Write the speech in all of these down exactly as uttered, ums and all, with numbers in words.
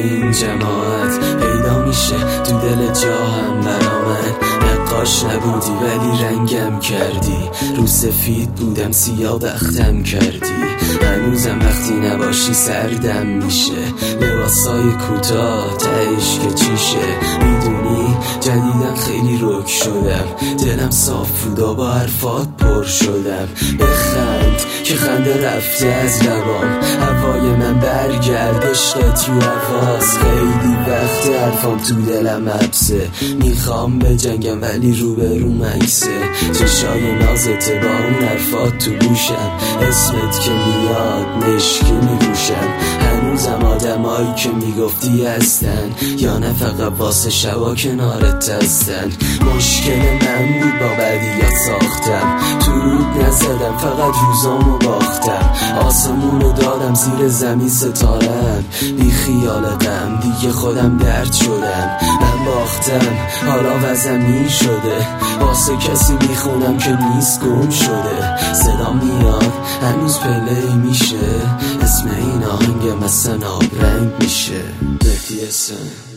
این جماعت پیدا میشه تو دل جا هم برا من. نقاش نبودی ولی رنگم کردی، رو سفید بودم سیاه بختم کردی. هنوزم وقتی نباشی سردم میشه، لباسای کوتاه تهش که چیشه. میدونی جدیدن خیلی رک شدم، دلم صاف بود و با حرفات پر شدم. بخند که خنده رفته از لبام، هوای من برگرد عشقت رو حواس. خیلی وقت حرفام تو دلم حبسه، میخوام به جنگم ولی رو به رو مکسه. چشای نازت با اون حرفات تو گوشم، اسمت که میاد مشکی میگوشم. هنوزم آدمایی که میگفتی هستن، یا نه فقط واسه شبا کنارت هستن. مشکل من بود با بدیات ساختم، تو رود نزدم فقط روزامو باختم. آسمونو دادم زیر زمین ستارم، بی خیال غم دیگه خودم درد شدم. من باختم حالا وزمین شده، واسه کسی میخونم که نیست گم شده. صدا میاد هنوز پلی میشه، اسم این آهنگ مثلا آب رنگ میشه. مهدی حسن.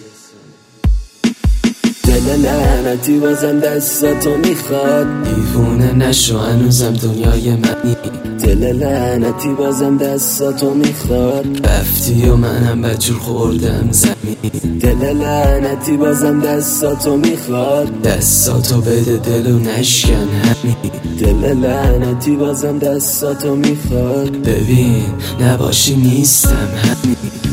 دل لعنتی بازم دستاتو میخواد، دیوونه نشو هنوزم دنیای منی. دل لعنتی بازم دستاتو میخواد، رفتی و منم بجور خوردم زمین. دل لعنتی بازم دستاتو میخواد، دستاتو بده دلو نشکن همین. دل لعنتی بازم دستاتو میخواد، ببین نباشی نیستم همین.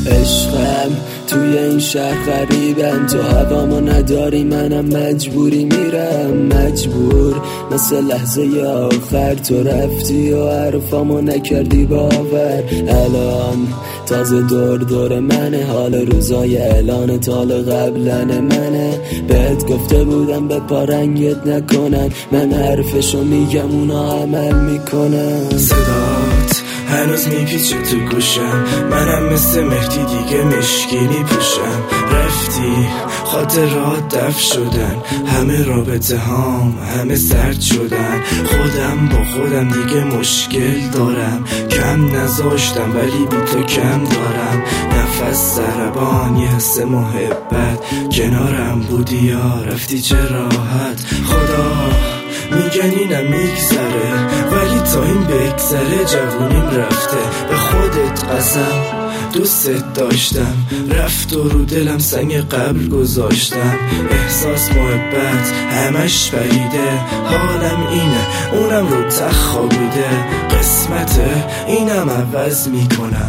عشقم توی این شهر غریبم، تو هوامو نداری منم مجبوری میرم. مجبور مثل لحظه آخر، تو رفتی و حرفامو نکردی باور. الان تازه دور دور منه، حال روزای اعلان تال قبلن منه. بهت گفته بودم به پارنگت نکنن، من حرفشو میگم اونا عمل میکنن. صدات هنوز میپیچه تو گوشم، منم مثل مهدی دیگه مشکینی پوشم. رفتی خاطرات دف شدن، همه رابطه هام همه سرد شدن. خودم با خودم دیگه مشکل دارم، کم نذاشتم ولی بی تو کم دارم. نفس ضربان یه حس محبت، کنارم بودی یا رفتی چه راحت. خدا میگن اینم میگذره، ولی تا این بگذره جوونیم رفته. به خودت قسم دوست داشتم، رفت و رو دلم سنگ قبر گذاشتم. احساس محبت همش پریده، حالم اینه اونم رو تخابیده. قسمته اینم عوض میکنم،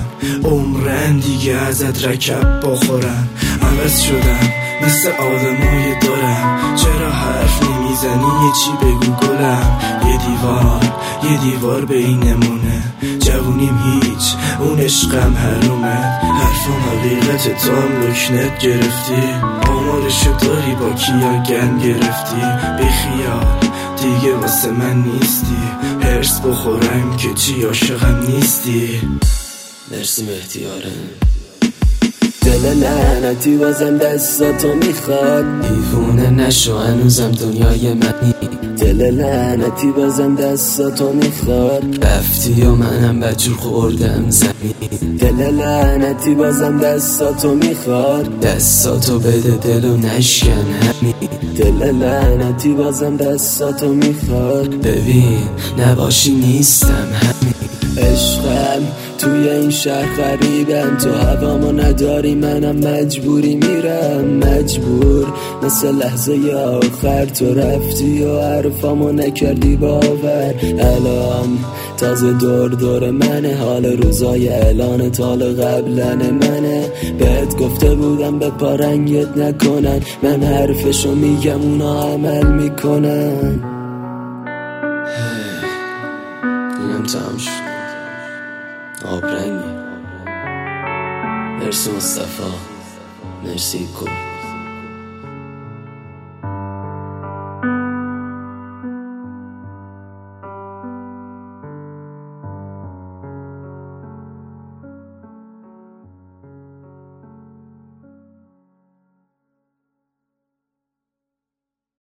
عمرن دیگه ازت رکب بخورم. عوض شدم مثل آدمای دارم، چرا حرف نمیزنی یه چی بگو گلم. یه دیوار یه دیوار بینمونه، جوونیم هیچ اون عشقم حرومه. حرفم حقیقت تو هم لکنت گرفتی، آمارشو داری با کیا گن گرفتی. بخیال دیگه واسه من نیستی، هرس بخورم که چی عاشقم نیستی. مرسی مهدی آرن. دل لعنتی بازم دستاتو میخواد، دیوونه نشو هنوزم دنیای منی. دل لعنتی بازم دستاتو میخواد، رفتی و منم بجور خوردم زمین. دل لعنتی بازم دستاتو میخواد، دستاتو بده دلو نشکن همین. دل لعنتی بازم دستاتو میخواد، ببین نباشی نیستم همین. عشقم توی این شهر غریبم، تو هوامو نداری منم مجبوری میرم. مجبور مثل لحظه آخر، تو رفتی و حرفامو نکردی باور. الان تازه دور دور منه، حال روزای اعلان تال قبلن منه. بهت گفته بودم به پارنگت نکنن، من حرفشو میگم اونا عمل میکنن. اینم تمام شد، آب رنگی. مرسی مصطفی، مرسی کل.